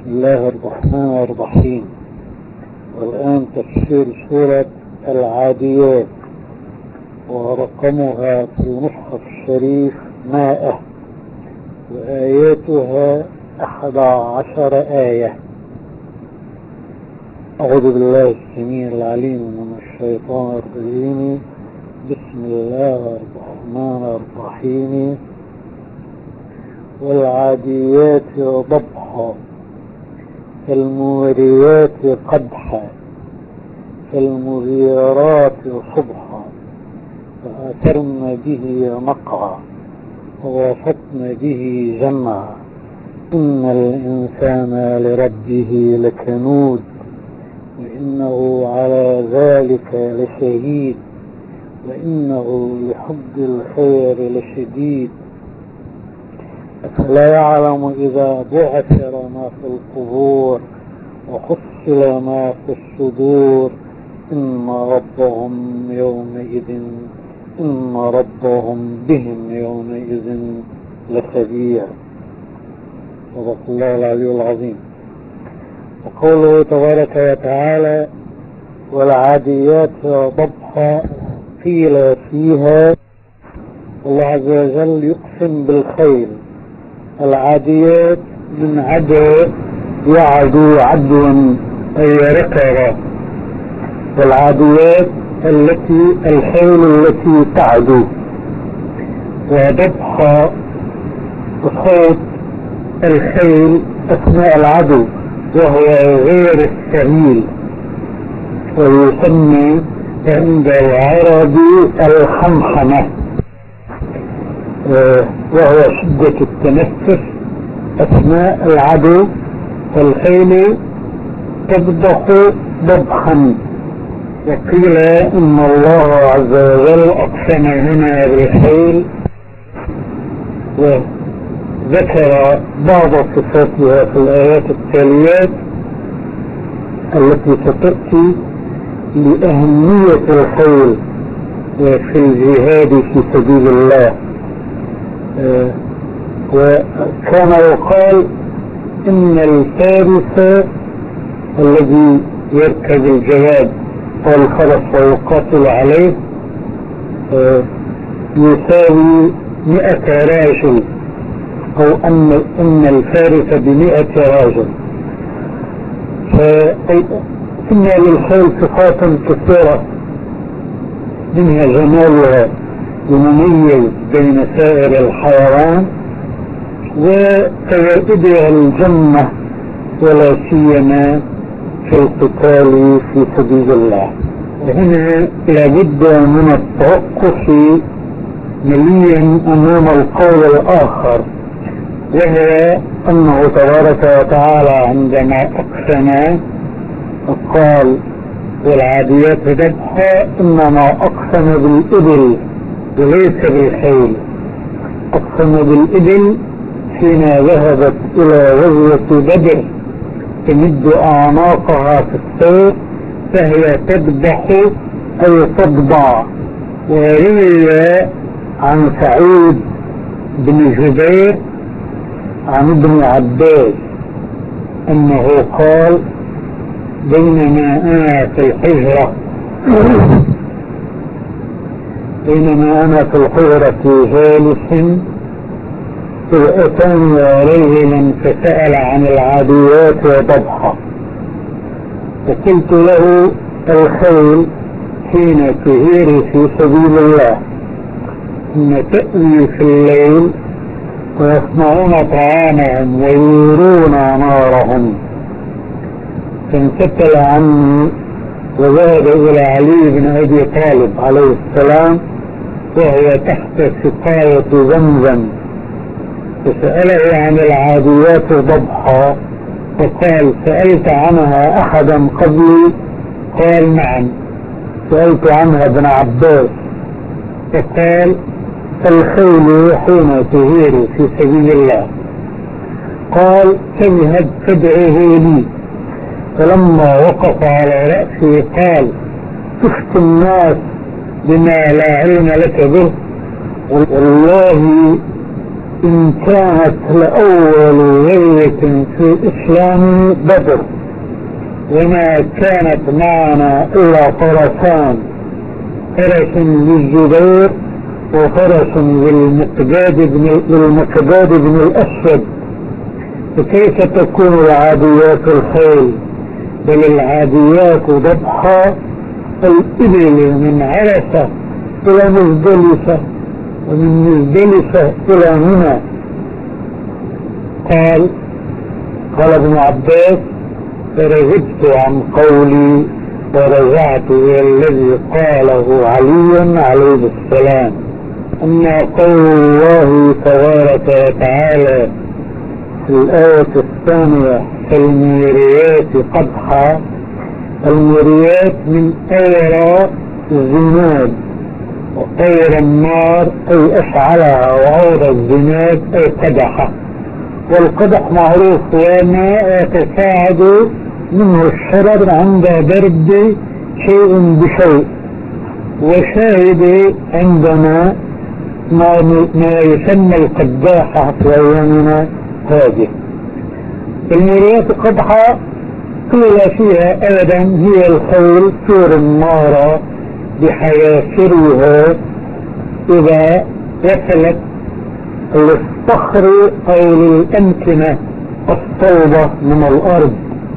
الله الرحمن الرحيم. والآن تفسير سورة العاديات، ورقمها في المصحف الشريف 100، وآياتها 11 آية. أعوذ بالله السميع العليم من الشيطان الرجيم. بسم الله الرحمن الرحيم. والعاديات ضبحا فالموريات قدحا فالمغيرات صبحا فأثرن به نقعا ووسطن به جمعا إن الإنسان لربه لكنود وإنه على ذلك لشهيد وإنه لحب الخير لشديد أفلا يعلم إذا بعثر ما في القبور وحصل ما في الصدور إن ربهم بهم يومئذ لخبير. صدق الله العلي العظيم. وقوله تبارك وتعالى والعاديات ضبحا قيل فيها الله عز وجل يقسم بالخيل. العاديات من عدو يعدو عدوا أي رقبة، والعاديات الخيل التي تعدو، وضبحا صوت الخيل أثناء العدو وهو غير السميل، ويسمى عند العرب الحمحمة، وهو شدة التنفس أثناء العدو. فالخيل تضبح ضبحا. وقيل إن الله عز وجل أقسم هنا بالخيل وذكر بعض صفاتها في الآيات التاليات التي ستأتي لأهمية الخيل في الجهاد في سبيل الله. وكان يقال إن الفارس الذي يركب الجواد والخرس ويقاتل عليه يساوي 100 راجل، أو أن الفارس ب100 راجل. فإن للخيل صفات كثيرة، منها جمالها يميز بين سائر الحيوان، وفوائدها الجنة ولا سيما في القتال في سبيل الله. وهنا لابد من التوقف مليا أمام القول الآخر، وهو أنه تبارك وتعالى عندما أقسم قال والعاديات ضبحا إنما أقسم بالإبل وليس بالخيل. أقسم بالإبل حين ذهبت إلى غزوة بدر تمد أعناقها في السير فهي تذبح أي تضبع. وروي عن سعيد بن جبير عن ابن عباس أنه قال بينما أنا في الحجرة جالس إذ أتاني رجل فسأل عن العاديات وضبحا، فقلت له الخيل حين تهير في سبيل الله إن تأوي في الليل ويصنعون طعامهم ويورون نارهم. فانفتل عني وذهب إلى علي بن أبي طالب عليه السلام وهو تحت سقاية زمزم، فسأله عن العاديات ضبحا، فقال سألت عنها أحدا قبلي؟ قال نعم سألت عنها ابن عباس. فقال الخيل حين تهير في سبيل الله. قال تذهب تدعوه لي. فلما وقف على رأسه قال تفتي الناس بما لا علم لك به، والله إن كانت لأول غزوة في الإسلام بدر، وما كانت معنا إلا فرسان، فرس للزبير وفرس للمقداد بن الأسود، فكيف تكون العاديات الخيل؟ بل العاديات ضبحا الإبل من عرفة إلى مزدلفة، ومن مزدلفة إلى منى. قال ابن عباس: فرغبت عن قولي ورجعت إلى الذي قاله علي عليه السلام. أما قول الله تبارك وتعالى في الآية الثانية: فالموريات قدحا، الموريات من أورى الزناد، وطير النار أي أشعلها، وعور الزناد أي قدحة. والقدح معروف وما يتساعد منه الشرر عند برد شيء بشيء. وشاهد عندنا ما يسمى القداحة في أيامنا هذه. الموريات قدحة قيل فيها أيضا هي الخيل تور النار بحياسرها إذا وصلت للصخر أو للأمكنة الصلبة من الأرض.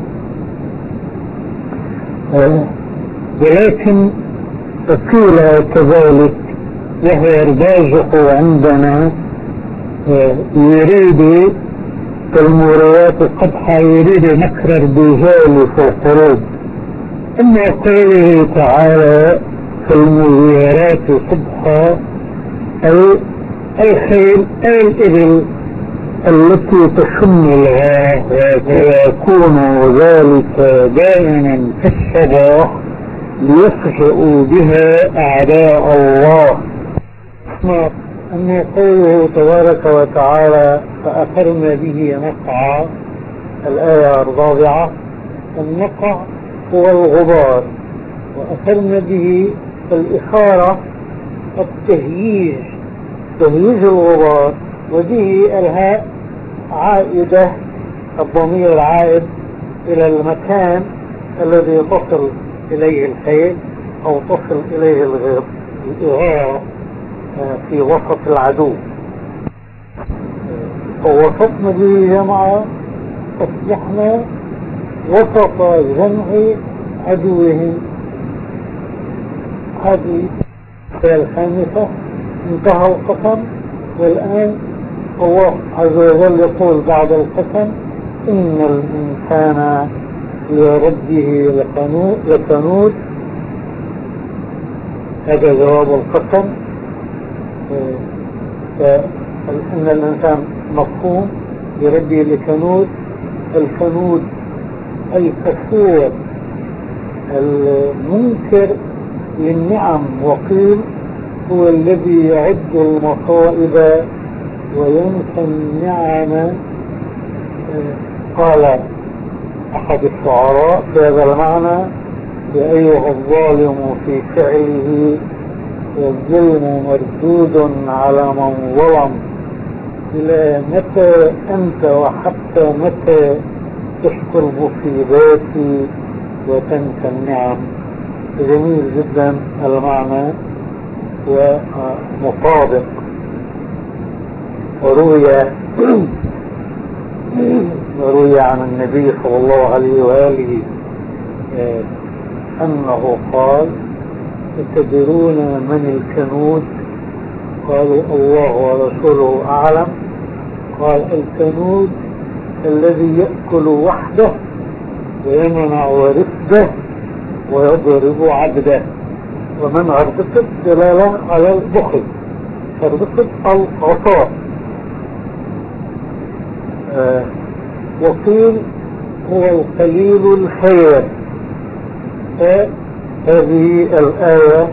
ولكن قيل كذلك وهو الراجح عندنا يريد الموريات قدحا يريد نكر الرجال في القلوب. أما قوله تعالى في المغيرات قدحا أي الخيل أي الإبل التي تشم الغاء، ويكون ذلك دائما في الصباح ليفجئوا بها أعداء الله. أما قوله تبارك وتعالى: فأثرن به نقعا، الآية الرابعة. النقع هو الغبار، وأثرن به الإثارة التهييج، تهييج الغبار، وبه الهاء عائدة، الضمير العائد إلى المكان الذي تصل إليه الخيل أو تصل إليه الإغارة في وسط العدو. ووسطنا به جمعا أصبحنا وسط جمع عدوهم. هذه هي الخامسة. انتهى القسم، والآن الله عز وجل يقول بعد القسم: إن الإنسان لربه لكنود. هذا جواب القسم. فإن الإنسان مفهوم لربه لكنود. الكنود أي كفور، المنكر للنعم. وقيل هو الذي يعد المصائب وينسى النعم. قال أحد الشعراء بهذا المعنى: يا أيها الظالم في فعله، والظلم مردود على من ظلم. إلى متى أنت وحتى متى تشكر المصيبات وتنسى النعم؟ جميل جدا المعنى ومطابق. وروي عن النبي صلى الله عليه وآله أنه قال: تدرون من الكنود؟ قالوا: الله ورسوله أعلم. قال: الكنود الذي يأكل وحده ويمنع رفده ويضرب عبده. ومن عرفت دلالة على البخل، عرفت العطاء. وقيل هو القليل الخير. هذه الآية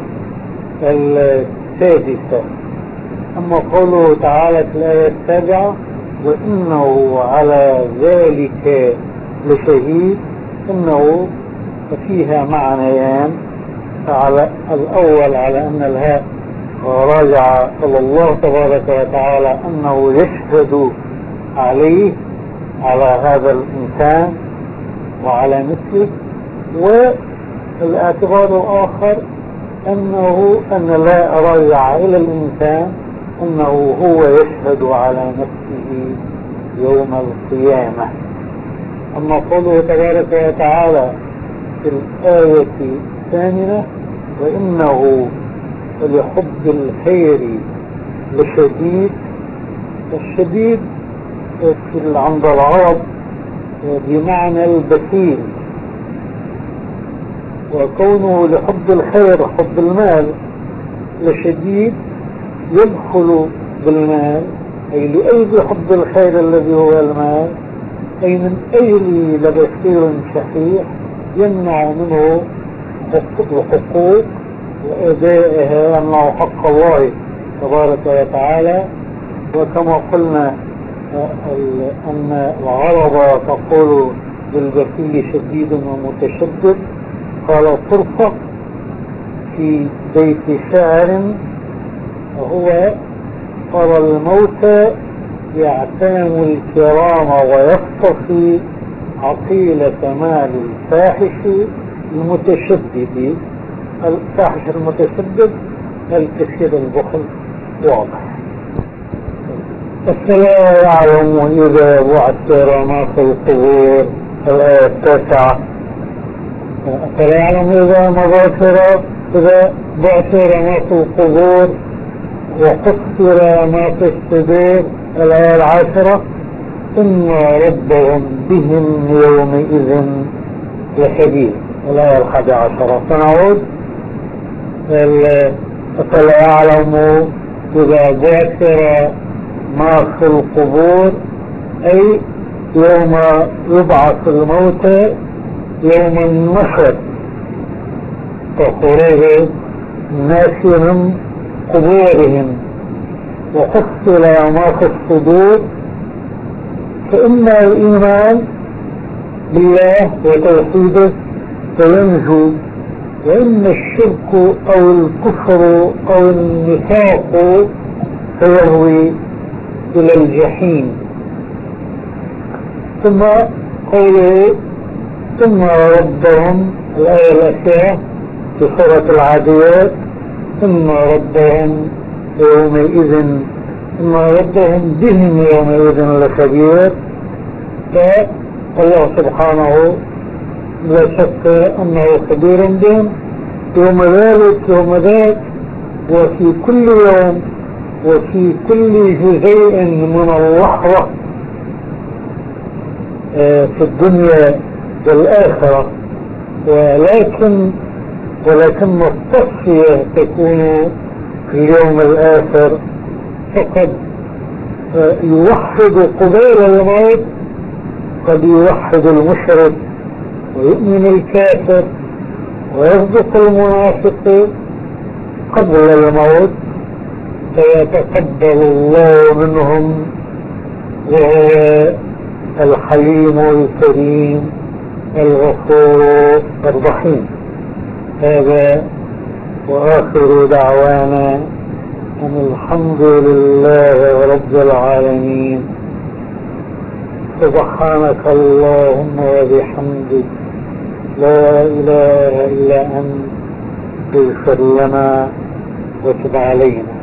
السادسة. أما قوله تعالى في الآية السابعة: وإنه على ذلك لشهيد، إنه فيها معنيان. على الأول على أن الهاء وراجع إلى الله تبارك وتعالى أنه يشهد عليه، على هذا الإنسان وعلى مثله. والاعتبار الآخر أن لا راجع إلى الإنسان أنه هو يشهد على نفسه يوم القيامة. أما قوله تبارك وتعالى في الآية الثامنة: وإنه لحب الخير لشديد. الشديد عند العرب بمعنى البخيل، وكونه لحب الخير حب المال لشديد يدخل بالمال، أي لأجل حب الخير الذي هو المال، أي من أجل لبخيل شحيح يمنع منه الحقوق وأدائها، يمنع حق الله تبارك وتعالى. وكما قلنا أن العرب تقول بالبخيل شديد ومتشدد. قال طرفة في بيت شعر وهو: قال الموتى يعتام الكرام ويصطفي عقيل مال الفاحش المتشدد. الفاحش المتشدد الكثير البخل واضح. فلا يعلم إذا بعثر ما في القبور. الآية 9: فلا يعلم إذا بعثر ما في القبور وقصر ما في الصدور. الآية 10: إن ربهم بهم يومئذ لخبير. الآية 11. سنعود. فلا يعلم إذا بعثر ما في القبور، أي يوم يبعث الموتى، يوم النشر وخروج الناس من قبورهم. وحصل ما في الصدور، فإما الإيمان بالله وتوحيده فينجو، وإن الشرك أو الكفر أو النفاق فيهوي إلى الجحيم. ثم قوله: ثم ربهم. الآية الأخيرة في سورة العاديات: ثم ربهم يومئذ، ثم ربهم بهم يومئذ لخبير. فالله سبحانه لا شك أنه خبير بهم يوم ذلك يوم ذاك، وفي كل يوم وفي كل جزء من اللحظة في الدنيا والآخرة. ولكن التصفية تكون في اليوم الآخر. فقد يوحد قبيل الموت، قد يوحد المشرك ويؤمن الكافر ويصدق المنافق قبل الموت، فيتقبل الله منهم، وهو الحليم الكريم الغفور الرحيم. هذا وآخر دعوانا أن الحمد لله رب العالمين. سبحانك اللهم وبحمدك، لا إله إلا أنت، اغفر لنا وتب علينا.